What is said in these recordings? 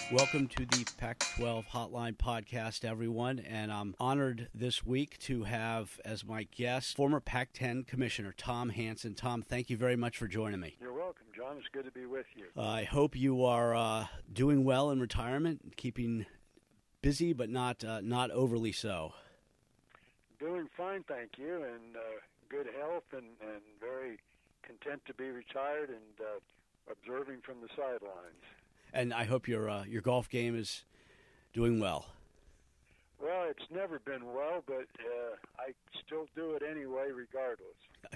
Welcome to the Pac-12 Hotline Podcast, everyone, and I'm honored this week to have as my guest former Pac-10 Commissioner Tom Hansen. Tom, thank you very much for joining me. You're welcome, John. It's good to be with you. I hope you are doing well in retirement, keeping busy but not overly so. Doing fine, thank you, and good health, and very content to be retired and observing from the sidelines. And I hope your golf game is doing well. Well, it's never been well, but I still do it anyway, regardless.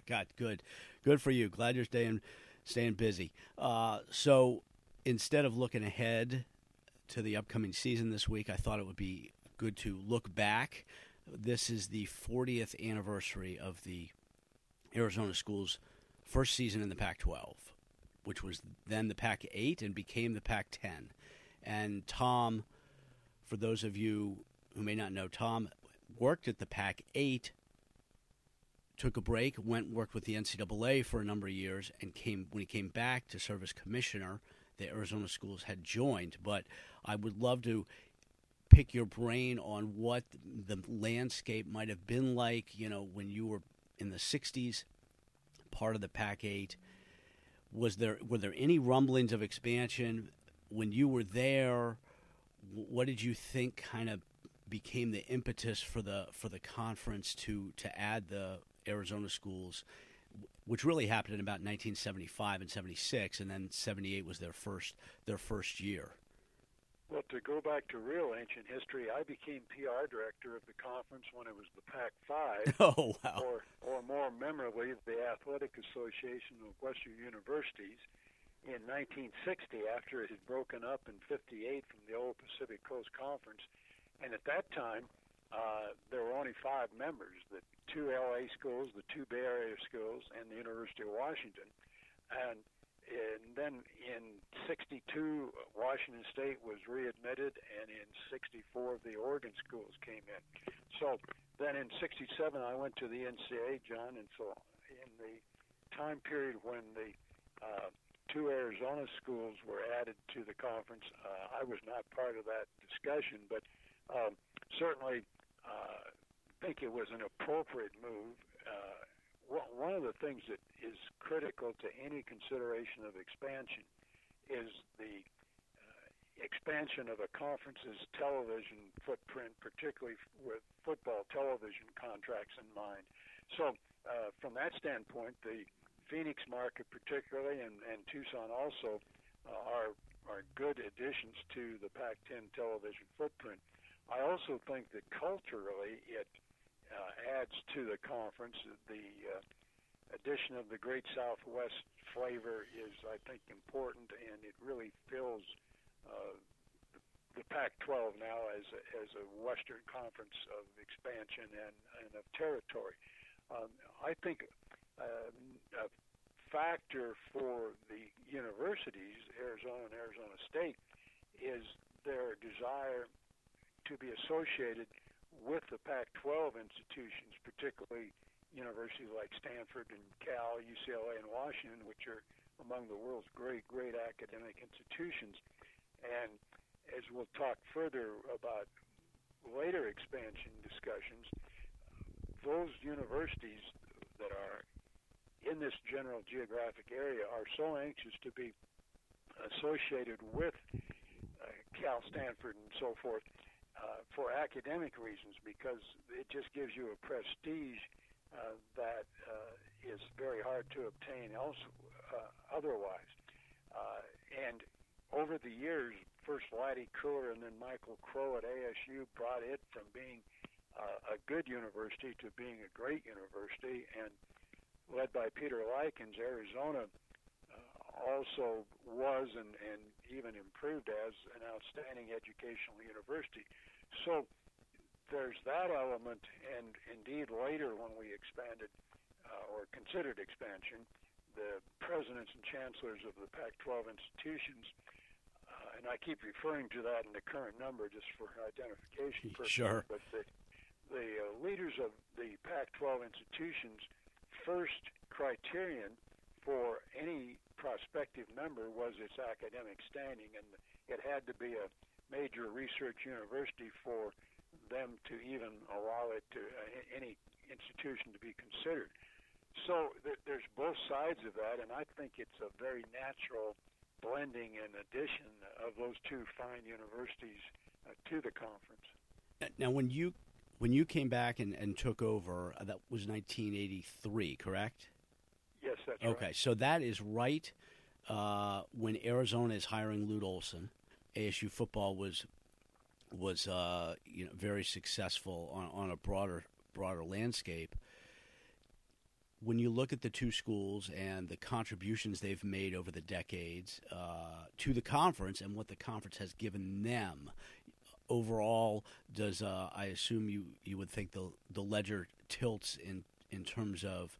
Good for you. Glad you're staying busy. So instead of looking ahead to the upcoming season this week, I thought it would be good to look back. This is the 40th anniversary of the Arizona Schools' first season in the Pac-12, which was then the Pac-8 and became the Pac-10. And Tom, for those of you who may not know, Tom worked at the Pac-8, took a break, worked with the NCAA for a number of years, and when he came back to serve as commissioner, the Arizona Schools had joined. But I would love to pick your brain on what the landscape might have been like, when you were in the 60s, part of the Pac-8. Were there any rumblings of expansion when you were there? What did you think kind of became the impetus for the conference to add the Arizona Schools, which really happened in about 1975 and 76, and then 78 was their first year? Well, to go back to real ancient history, I became PR director of the conference when it was the Pac-5. Oh, wow. Or more memorably, the Athletic Association of Western Universities in 1960, after it had broken up in 58 from the old Pacific Coast Conference. And at that time, there were only 5 members, the 2 L.A. schools, the 2 Bay Area schools, and the University of Washington. And then in 62, Washington State was readmitted, and in 64, the Oregon schools came in. So then in 67, I went to the NCAA, John, and so in the time period when the 2 Arizona schools were added to the conference, I was not part of that discussion, but certainly think it was an appropriate move. One of the things that is critical to any consideration of expansion is the expansion of a conference's television footprint, particularly with football television contracts in mind. So from that standpoint, the Phoenix market particularly and Tucson also are good additions to the Pac-10 television footprint. I also think that culturally it adds to the conference. The addition of the Great Southwest flavor is, I think, important, and it really fills the Pac-12 now as a Western Conference of expansion and of territory. I think a factor for the universities, Arizona and Arizona State, is their desire to be associated with the Pac-12 institutions, particularly universities like Stanford and Cal, UCLA, and Washington, which are among the world's great academic institutions. And as we'll talk further about later expansion discussions, those universities that are in this general geographic area are so anxious to be associated with Cal, Stanford, and so forth for academic reasons, because it just gives you a prestige that is very hard to obtain otherwise. And over the years, first Laddie Kruger and then Michael Crow at ASU brought it from being a good university to being a great university, and led by Peter Likens, Arizona also was and even improved as an outstanding educational university. So there's that element, and indeed later when we expanded or considered expansion, the presidents and chancellors of the Pac-12 institutions, and I keep referring to that in the current number just for identification purposes, sure. But the leaders of the Pac-12 institutions' first criterion for any prospective member was its academic standing, and it had to be a major research university for them to even allow it to any institution to be considered. So there's both sides of that, and I think it's a very natural blending and addition of those two fine universities to the conference. Now, when you came back and took over, that was 1983, correct? Yes, that's right. Okay, so that is right when Arizona is hiring Lute Olson. ASU football was very successful on a broader landscape. When you look at the two schools and the contributions they've made over the decades to the conference and what the conference has given them, overall, does I assume you would think the ledger tilts in terms of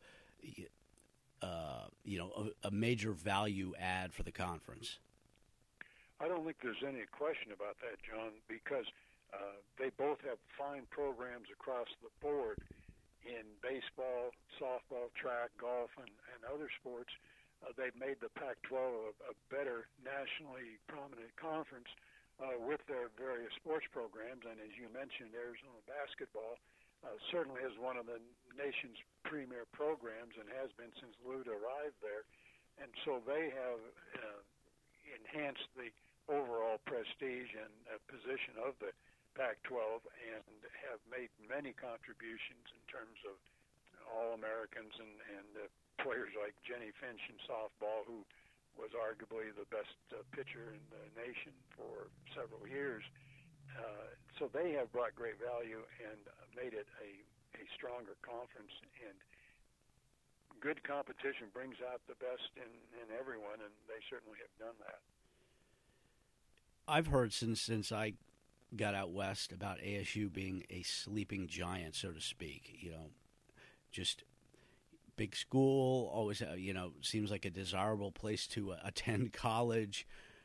a major value add for the conference? I don't think there's any question about that, John, because they both have fine programs across the board in baseball, softball, track, golf, and other sports. They've made the Pac-12 a better nationally prominent conference with their various sports programs. And as you mentioned, Arizona basketball certainly is one of the nation's premier programs and has been since Lute arrived there. And so they have enhanced the overall prestige and position of the Pac-12 and have made many contributions in terms of All-Americans and players like Jenny Finch in softball, who was arguably the best pitcher in the nation for several years. So they have brought great value and made it a stronger conference. And good competition brings out the best in everyone, and they certainly have done that. I've heard since I got out west about ASU being a sleeping giant, so to speak. Just big school, always seems like a desirable place to attend college.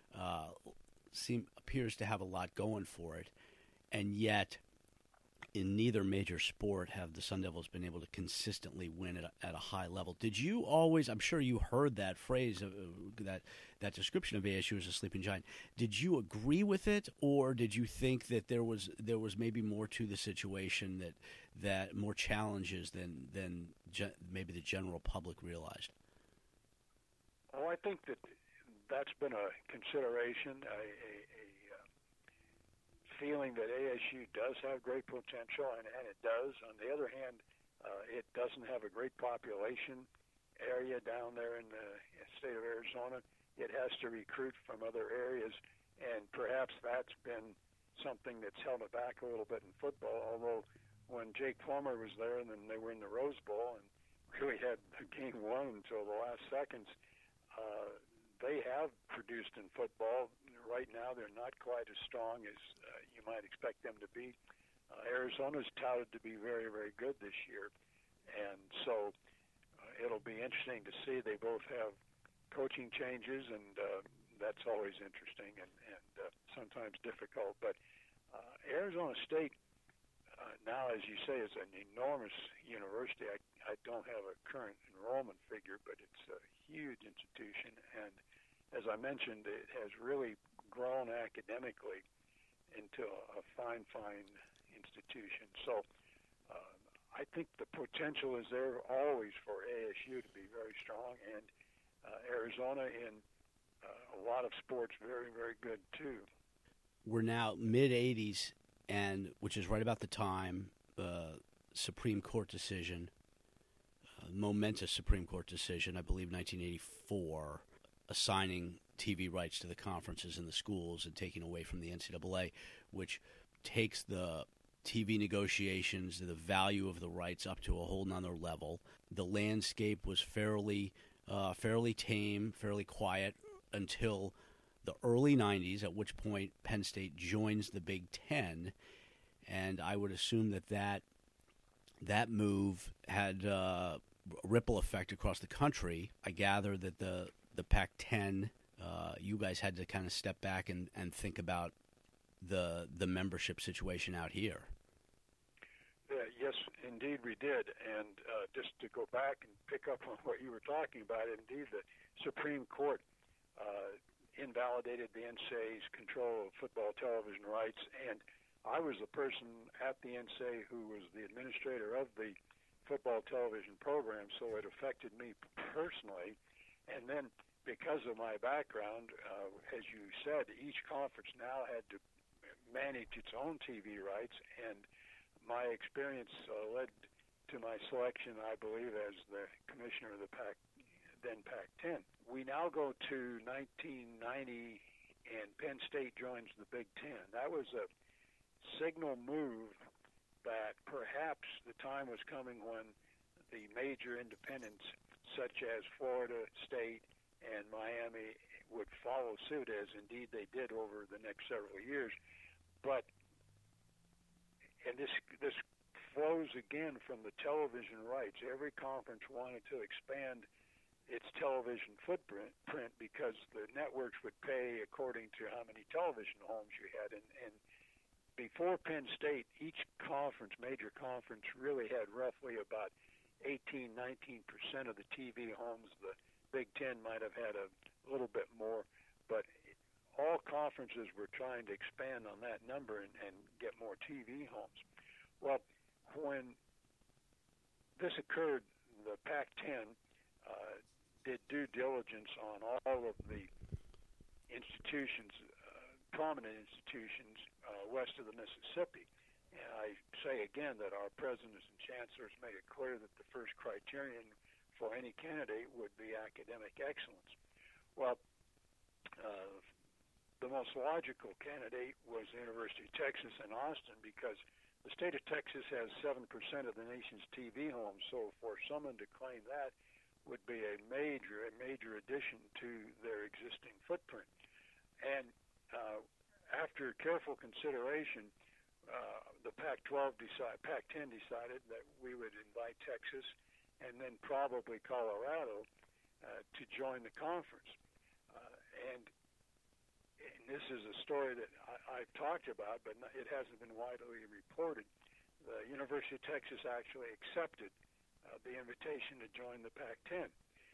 Appears to have a lot going for it, and yet in neither major sport have the Sun Devils been able to consistently win at a high level. Did you always? I'm sure you heard that phrase, that description of ASU as a sleeping giant. Did you agree with it, or did you think that there was maybe more to the situation, that more challenges than maybe the general public realized? Oh, I think that's been a consideration, a feeling that ASU does have great potential, and it does. On the other hand, it doesn't have a great population area down there in the state of Arizona. It has to recruit from other areas, and perhaps that's been something that's held it back a little bit in football, although when Jake Plummer was there and then they were in the Rose Bowl and really had game one until the last seconds, they have produced in football. Right now, they're not quite as strong as you might expect them to be. Arizona's touted to be very, very good this year, and so it'll be interesting to see. They both have coaching changes, and that's always interesting and sometimes difficult. But Arizona State, now, as you say, is an enormous university. I don't have a current enrollment figure, but it's a huge institution, and as I mentioned, it has really grown academically into a fine institution. So I think the potential is there always for ASU to be very strong, and Arizona in a lot of sports very, very good too. We're now mid-'80s, and which is right about the time Supreme Court decision, momentous Supreme Court decision, I believe 1984, assigning TV rights to the conferences and the schools and taking away from the NCAA, which takes the TV negotiations, the value of the rights up to a whole nother level. The landscape was fairly tame, fairly quiet until the early 90s, at which point Penn State joins the Big Ten, and I would assume that move had a ripple effect across the country. I gather that the Pac-10, you guys had to kind of step back and think about the membership situation out here. Yes, indeed we did. And just to go back and pick up on what you were talking about, indeed the Supreme Court invalidated the NSA's control of football television rights, and I was the person at the NSA who was the administrator of the football television program, so it affected me personally. And then because of my background, as you said, each conference now had to manage its own TV rights, and my experience led to my selection, I believe, as the commissioner of the then Pac-10. We now go to 1990, and Penn State joins the Big Ten. That was a signal move that perhaps the time was coming when the major independents, such as Florida State and Miami, would follow suit, as indeed they did over the next several years. And this flows again from the television rights. Every conference wanted to expand its television footprint because the networks would pay according to how many television homes you had. And before Penn State, each major conference, really had roughly about 18-19% of the TV homes. The Big Ten might have had a little bit more, but all conferences were trying to expand on that number and get more TV homes. Well, when this occurred, the Pac-10 did due diligence on all of the institutions, prominent institutions west of the Mississippi. And I say again that our presidents and chancellors made it clear that the first criterion for any candidate would be academic excellence. Well, the most logical candidate was the University of Texas in Austin, because the state of Texas has 7% of the nation's TV homes, so for someone to claim that would be a major addition to their existing footprint. And after careful consideration, the Pac-10 decided that we would invite Texas and then probably Colorado to join the conference. And this is a story that I've talked about, but it hasn't been widely reported. The University of Texas actually accepted the invitation to join the Pac-10.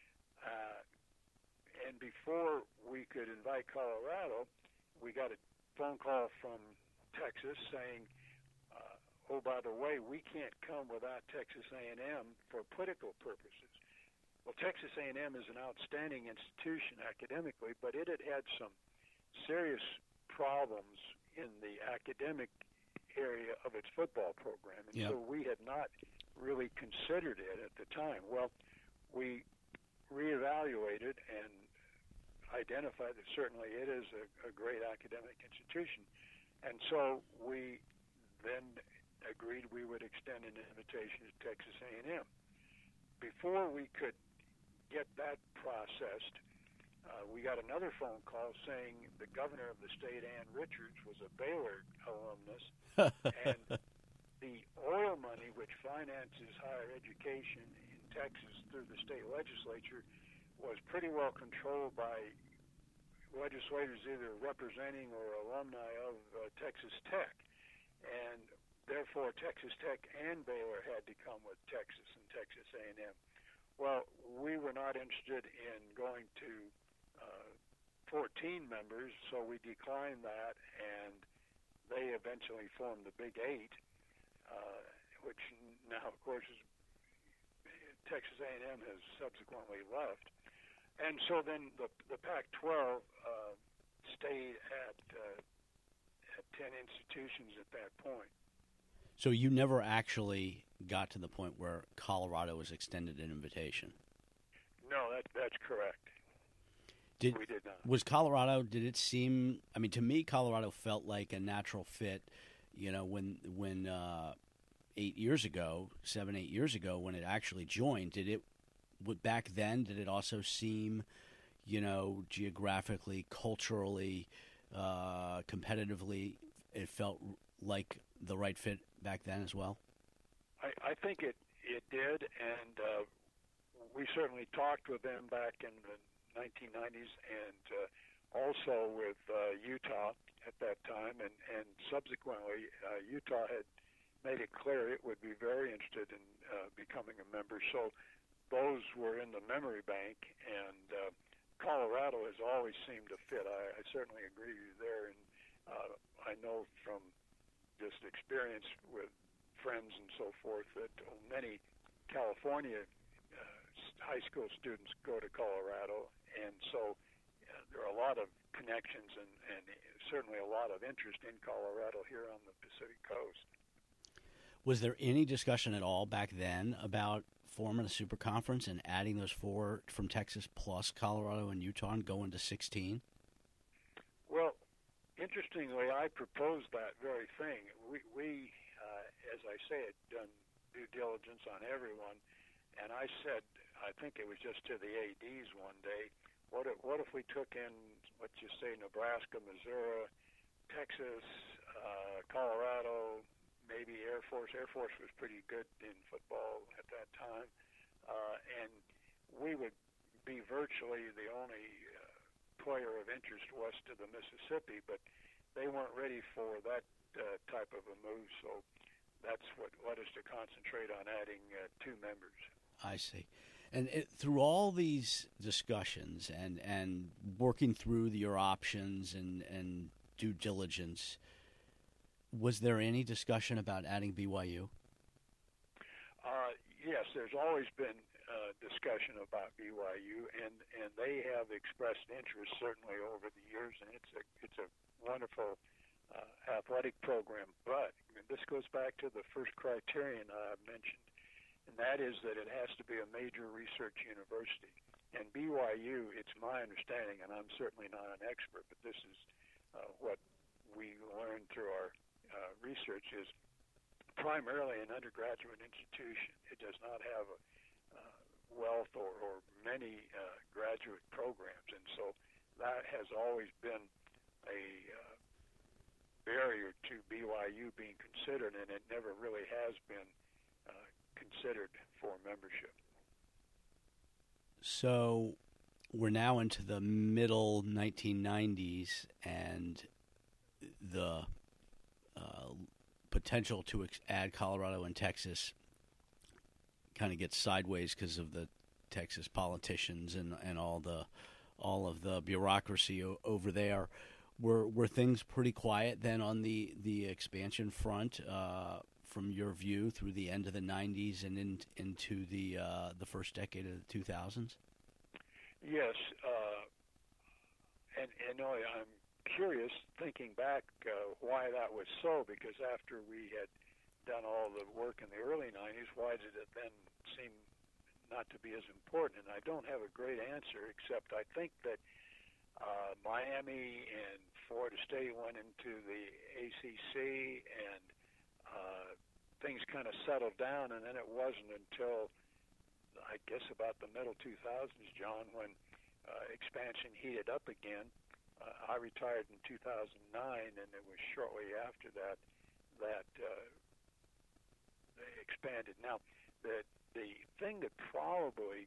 And before we could invite Colorado, we got a phone call from Texas saying, oh, by the way, we can't come without Texas A&M for political purposes. Well, Texas A&M is an outstanding institution academically, but it had some serious problems in the academic area of its football program, and so we had not really considered it at the time. Well, we reevaluated and identified that certainly it is a great academic institution, and so we then agreed we would extend an invitation to Texas A&M. Before we could get that processed, we got another phone call saying the governor of the state, Ann Richards, was a Baylor alumnus, and the oil money which finances higher education in Texas through the state legislature was pretty well controlled by legislators either representing or alumni of Texas Tech. And therefore, Texas Tech and Baylor had to come with Texas and Texas A&M. Well, we were not interested in going to 14 members, so we declined that, and they eventually formed the Big Eight, which now, of course, is Texas A&M has subsequently left. And so then the Pac-12 stayed at 10 institutions at that point. So you never actually got to the point where Colorado was extended an invitation? No, that's correct. We did not. Was Colorado, did it seem, I mean, to me, Colorado felt like a natural fit, you know, when 8 years ago, 7, 8 years ago, when it actually joined, back then, did it also seem, you know, geographically, culturally, competitively, it felt like the right fit back then as well? I think it did, and we certainly talked with them back in the 1990s, and also with Utah at that time, and subsequently Utah had made it clear it would be very interested in becoming a member. So those were in the memory bank, and Colorado has always seemed to fit. I certainly agree with you there, and I know from just experience with friends and so forth that many California high school students go to Colorado, and so there are a lot of connections and certainly a lot of interest in Colorado here on the Pacific Coast. Was there any discussion at all back then about forming a super conference and adding those 4 from Texas plus Colorado and Utah and going to 16? Well, interestingly, I proposed that very thing. We as I say, had done due diligence on everyone, and I said, I think it was just to the ADs one day, what if we took in, let's just say, Nebraska, Missouri, Texas, Colorado, maybe Air Force. Air Force was pretty good in football at that time, and we would be virtually the only player of interest west of the Mississippi, but they weren't ready for that type of a move, so that's what led us to concentrate on adding 2 members. I see. And through all these discussions and working through your options and due diligence, was there any discussion about adding BYU? Yes, there's always been discussion about BYU, and they have expressed interest certainly over the years, and it's a wonderful athletic program. But this goes back to the first criterion I mentioned, and that is that it has to be a major research university. And BYU, it's my understanding, and I'm certainly not an expert, but this is what we learned through our research, is primarily an undergraduate institution. It does not have a wealth or many graduate programs, and so that has always been a barrier to BYU being considered, and it never really has been considered for membership. So we're now into the middle 1990s, and the potential to add Colorado and Texas kind of gets sideways because of the Texas politicians and all of the bureaucracy over there. Were things pretty quiet then on the expansion front from your view through the end of the 90s and into the first decade of the 2000s? Yes, and I'm curious, thinking back, why that was so, because after we had done all the work in the early 90s, why did it then seem not to be as important? And I don't have a great answer, except I think that Miami and Florida State went into the ACC, and things kind of settled down, and then it wasn't until, I guess, about the middle 2000s, John, when expansion heated up again. I retired in 2009, and it was shortly after that they expanded. Now, the thing that probably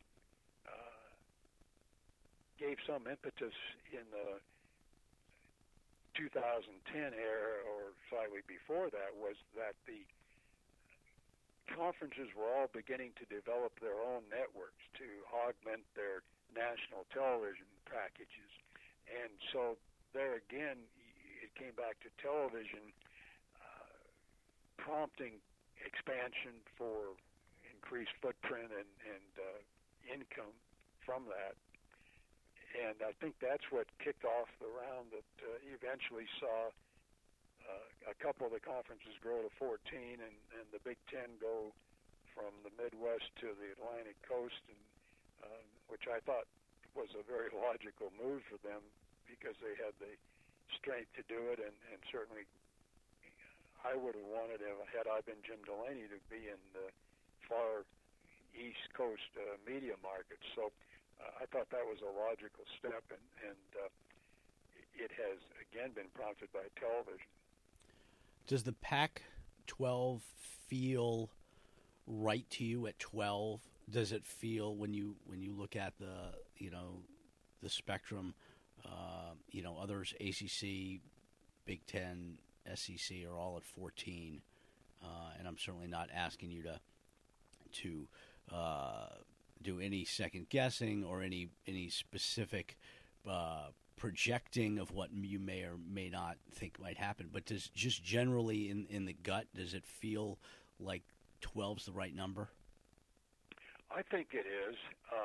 gave some impetus in the 2010 era, or slightly before that, was that the conferences were all beginning to develop their own networks to augment their national television packages. And so there again, it came back to television prompting expansion for increased footprint and income from that. And I think that's what kicked off the round that eventually saw a couple of the conferences grow to 14 and the Big Ten go from the Midwest to the Atlantic coast, and which I thought was a very logical move for them because they had the strength to do it, and certainly I would have wanted, had I been Jim Delaney, to be in the far East Coast media market. So I thought that was a logical step, and it has, again, been prompted by television. Does the Pac-12 feel right to you at 12? Does it feel, when you look at the spectrum, others, ACC, Big Ten, SEC, are all at 14. and I'm certainly not asking you to do any second guessing or any specific projecting of what you may or may not think might happen. But does just generally in the gut, does it feel like 12's the right number? I think it is.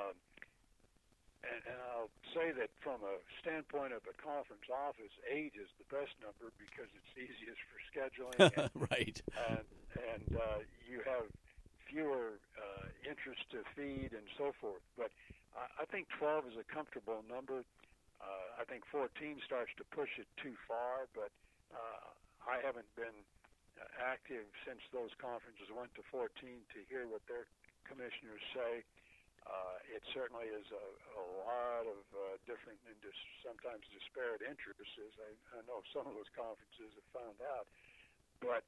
And I'll say that from a standpoint of a conference office, 8 is the best number because it's easiest for scheduling. Right. And you have fewer interest to feed and so forth. But I think 12 is a comfortable number. I think 14 starts to push it too far, but I haven't been active since those conferences went to 14 to hear what their commissioners say. It certainly is a lot of different and sometimes disparate interests, as I know some of those conferences have found out. But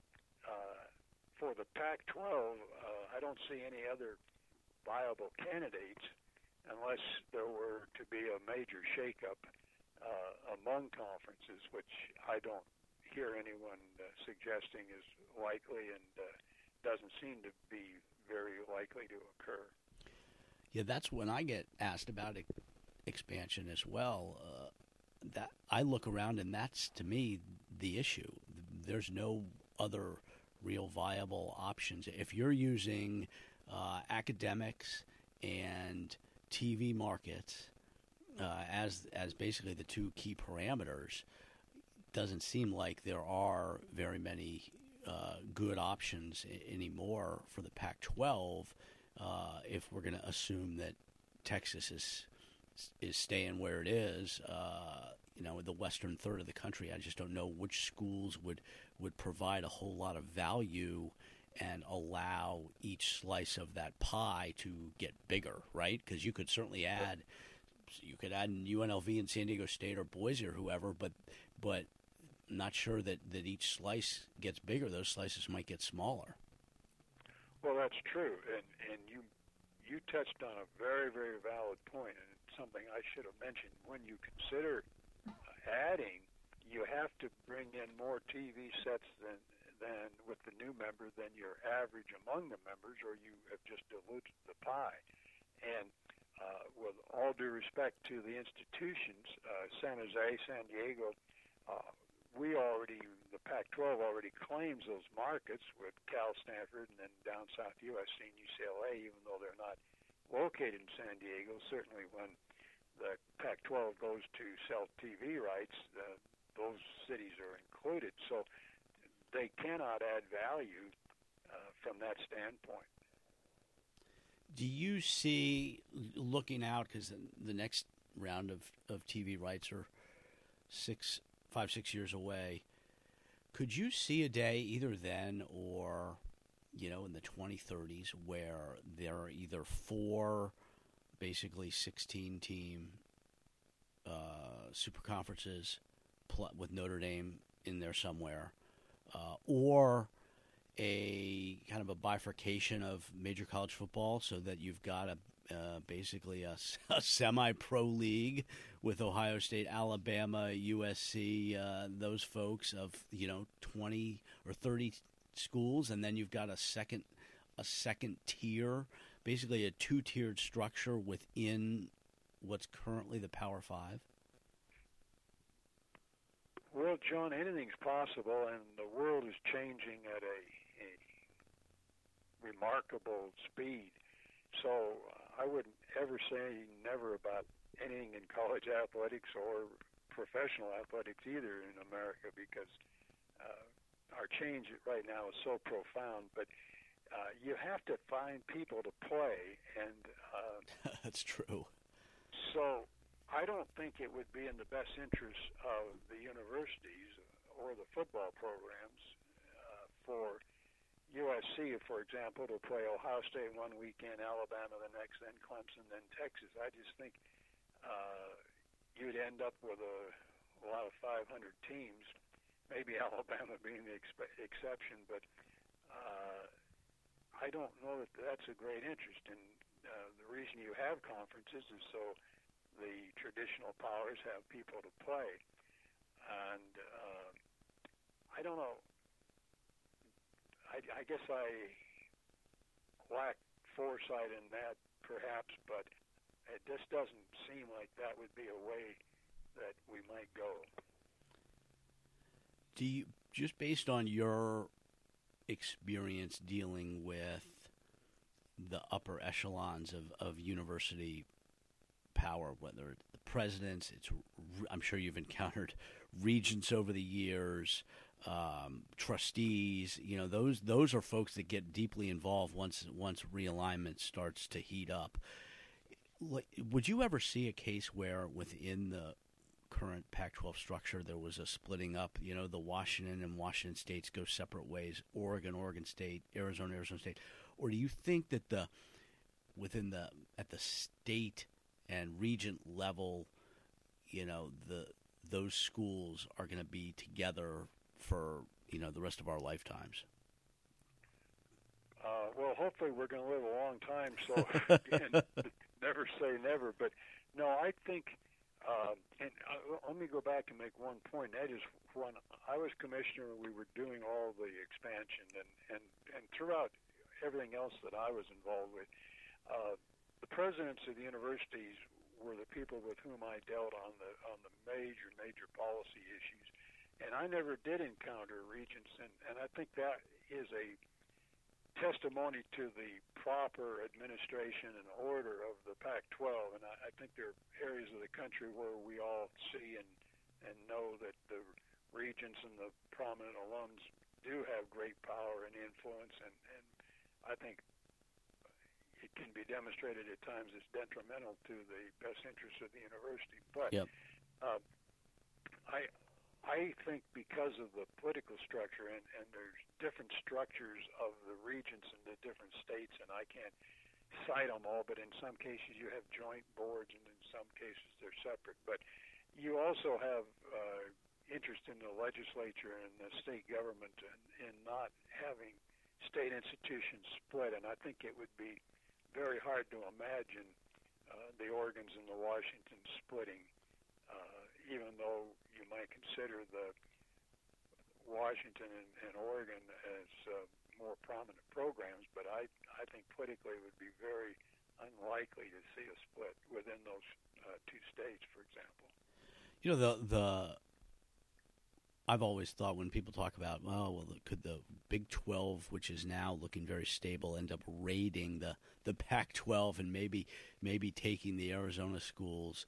for the Pac-12, I don't see any other viable candidates unless there were to be a major shakeup among conferences, which I don't hear anyone suggesting is likely and doesn't seem to be very likely to occur. Yeah, that's when I get asked about expansion as well. That I look around, and that's, to me, the issue. There's no other real viable options. If you're using academics and TV markets as basically the two key parameters, doesn't seem like there are very many good options anymore for the Pac-12 if we're going to assume that Texas is staying where it is. The western third of the country, I just don't know which schools would provide a whole lot of value and allow each slice of that pie to get bigger, right? Because you could certainly add UNLV and San Diego State or Boise or whoever, but I'm not sure that each slice gets bigger. Those slices might get smaller. Well, that's true, and you touched on a very, very valid point, and it's something I should have mentioned. When you consider adding, you have to bring in more TV sets than with the new member than your average among the members, or you have just diluted the pie. And with all due respect to the institutions, San Jose, San Diego, the Pac-12 already claims those markets with Cal, Stanford, and then down south USC and UCLA, even though they're not located in San Diego. Certainly when the Pac-12 goes to sell TV rights, those cities are included. So they cannot add value from that standpoint. Do you see, looking out, because the next round of TV rights are 5-6 years away, could you see a day either then or, in the 2030s where there are either 4 basically 16-team super conferences with Notre Dame in there somewhere, or a kind of a bifurcation of major college football so that you've got basically a semi-pro league with Ohio State, Alabama, USC, those folks of 20 or 30 schools, and then you've got a second tier, basically a 2-tiered structure within what's currently the Power 5? Well, John, anything's possible, and the world is changing at a remarkable speed. So I wouldn't ever say never about anything in college athletics or professional athletics either in America, because our change right now is so profound. But you have to find people to play, and that's true. So I don't think it would be in the best interest of the universities or the football programs for USC, for example, to play Ohio State one weekend, Alabama the next, then Clemson, then Texas. I just think you'd end up with a lot of 500 teams, maybe Alabama being the exception, but I don't know that that's a great interest. And the reason you have conferences is so the traditional powers have people to play. And I don't know. I I guess I lack foresight in that, perhaps, but it just doesn't seem like that would be a way that we might go. Do you, just based on your experience dealing with the upper echelons of university power, whether it's the presidents, I'm sure you've encountered regents over the years, trustees. Those are folks that get deeply involved once realignment starts to heat up. Would you ever see a case where within the current Pac-12 structure there was a splitting up? The Washington and Washington states go separate ways. Oregon State, Arizona State. Or do you think that at the state and regent level, those schools are going to be together for the rest of our lifetimes? Well, hopefully we're going to live a long time, so again, never say never. But no, I think, let me go back and make one point. That is, when I was commissioner, we were doing all the expansion, and throughout everything else that I was involved with, the presidents of the universities were the people with whom I dealt on the major policy issues, and I never did encounter regents, and I think that is a testimony to the proper administration and order of the Pac-12, and I think there are areas of the country where we all see and know that the regents and the prominent alums do have great power and influence, and I think it can be demonstrated at times as detrimental to the best interests of the university. But yep. I think because of the political structure, and there's different structures of the regents in the different states, and I can't cite them all, but in some cases you have joint boards, and in some cases they're separate. But you also have interest in the legislature and the state government in not having state institutions split, and I think it would be very hard to imagine the Oregons and the Washingtons splitting, even though you might consider the Washington and Oregon as more prominent programs, but I think politically it would be very unlikely to see a split within those two states, for example. I've always thought when people talk about, could the Big 12, which is now looking very stable, end up raiding the Pac-12 and maybe taking the Arizona schools,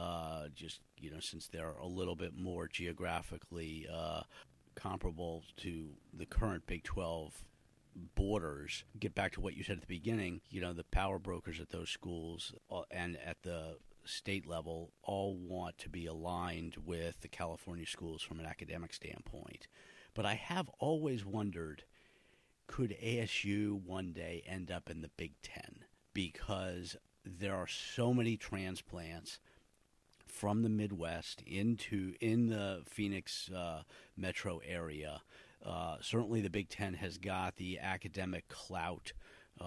since they're a little bit more geographically comparable to the current Big 12 borders. Get back to what you said at the beginning, the power brokers at those schools and at the state level all want to be aligned with the California schools from an academic standpoint. But I have always wondered, could ASU one day end up in the Big Ten? Because there are so many transplants from the Midwest in the Phoenix metro area. Certainly the Big Ten has got the academic clout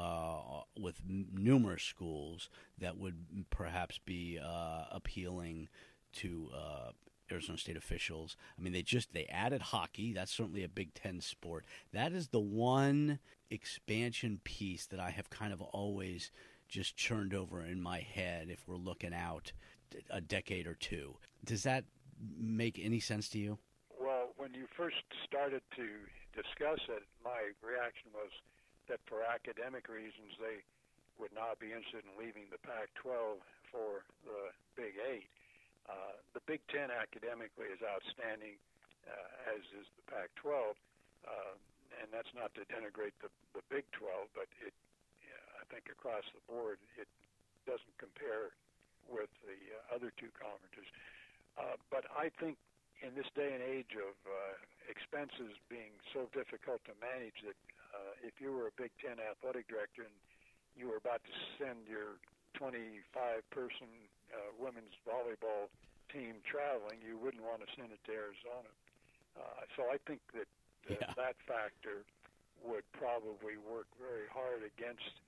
with numerous schools that would perhaps be appealing to Arizona State officials. I mean, they added hockey. That's certainly a Big Ten sport. That is the one expansion piece that I have kind of always just churned over in my head if we're looking out a decade or two. Does that make any sense to you? Well, when you first started to discuss it, my reaction was that for academic reasons they would not be interested in leaving the Pac-12 for the Big 8. The Big 10 academically is outstanding, as is the Pac-12, and that's not to denigrate the Big 12, but I think across the board it doesn't compare with the other two conferences. But I think in this day and age of expenses being so difficult to manage that if you were a Big Ten athletic director and you were about to send your 25-person women's volleyball team traveling, you wouldn't want to send it to Arizona. So I think that that factor would probably work very hard against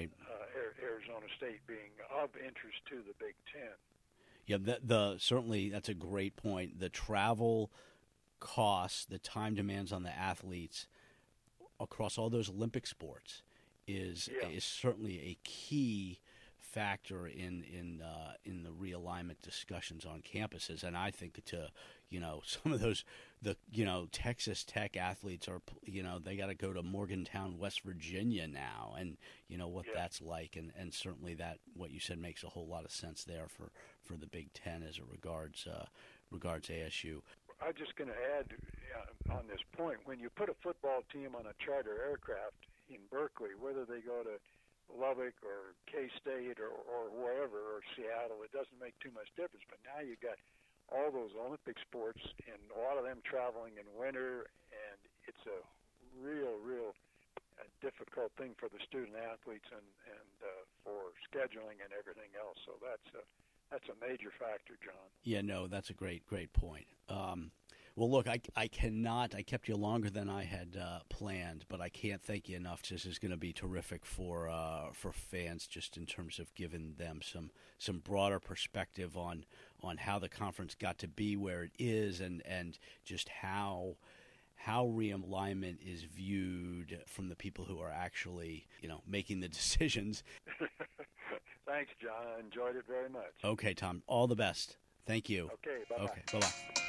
Arizona State being of interest to the Big Ten. Yeah, certainly that's a great point. The travel costs, the time demands on the athletes across all those Olympic sports is Yeah. certainly a key factor in the realignment discussions on campuses. And I think some of those Texas Tech athletes are they got to go to Morgantown, West Virginia now, and what Yeah. that's like, and certainly that what you said makes a whole lot of sense there for the Big Ten as it regards ASU. I'm just going to add on this point, when you put a football team on a charter aircraft in Berkeley, whether they go to Lubbock or K-State or wherever, or Seattle, it doesn't make too much difference. But now you've got all those Olympic sports, and a lot of them traveling in winter, and it's a real difficult thing for the student athletes and for scheduling and everything else. So that's a major factor, John. Yeah, no, that's a great point. Well, look, I kept you longer than I had planned, but I can't thank you enough. This is going to be terrific for fans, just in terms of giving them some broader perspective on how the conference got to be where it is, and just how realignment is viewed from the people who are actually making the decisions. Thanks, John. I enjoyed it very much. Okay, Tom. All the best. Thank you. Okay, bye-bye. Okay, bye-bye.